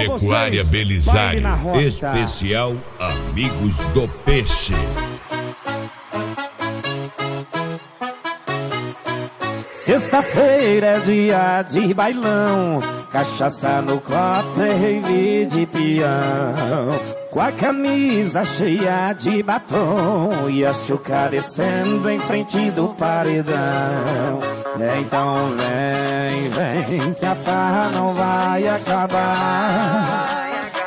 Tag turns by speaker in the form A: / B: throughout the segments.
A: Pecuária
B: vocês.
A: Belisário.
B: Baile na roça.
A: Especial Amigos do Peixe.
B: Sexta-feira é dia de bailão, cachaça no copo é rave de peão. Com a camisa cheia de batom e as tchuca descendo em frente do paredão. Então vem, que a farra não vai acabar.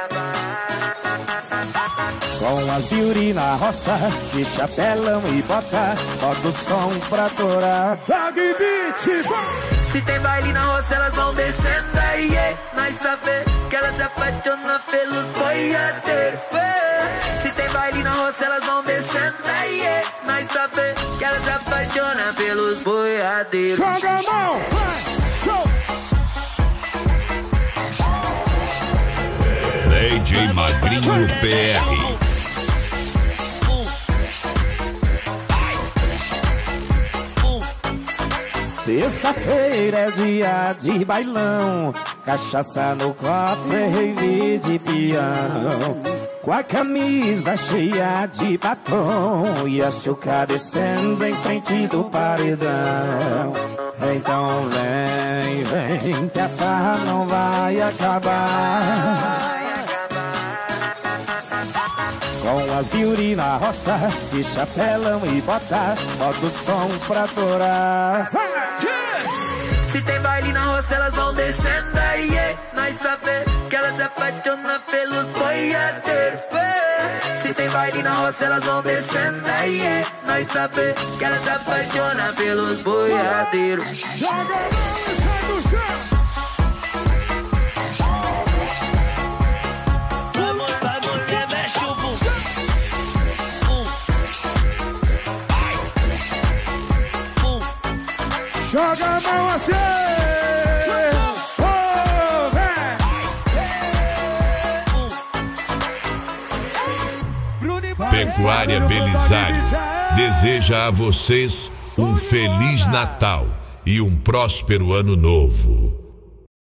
B: Com as beauty na roça, de chapelão e bota o som pra torar. Dog Beat,
C: se tem baile na roça, elas vão descendo aí, nós saber que elas se apaixonam pelos boiadeiros. Se tem baile na roça, elas vão descendo aí, nós saber que elas se apaixonam pelos boiadeiros.
B: Joga a mão, vai, show!
A: DJ Magrinho PR.
B: Sexta-feira é dia de bailão, cachaça no copo é rave de peão. Com a camisa cheia de batom e as tchuca descendo em frente do paredão. Então vem, que a farra não vai acabar. Com as beauty na roça, de chapelão e bota o som pra torar.
C: Se tem baile na roça, elas vão descendo aí, nós saber que elas se apaixonam pelos boiadeiros. Se tem baile na roça, elas vão descendo aí, nós saber que elas se apaixonam pelos boiadeiros.
B: Joga a mão e sai do chão. Joga a mão assim!
A: Pecuária Belisário deseja a vocês um Feliz Natal e um próspero Ano Novo.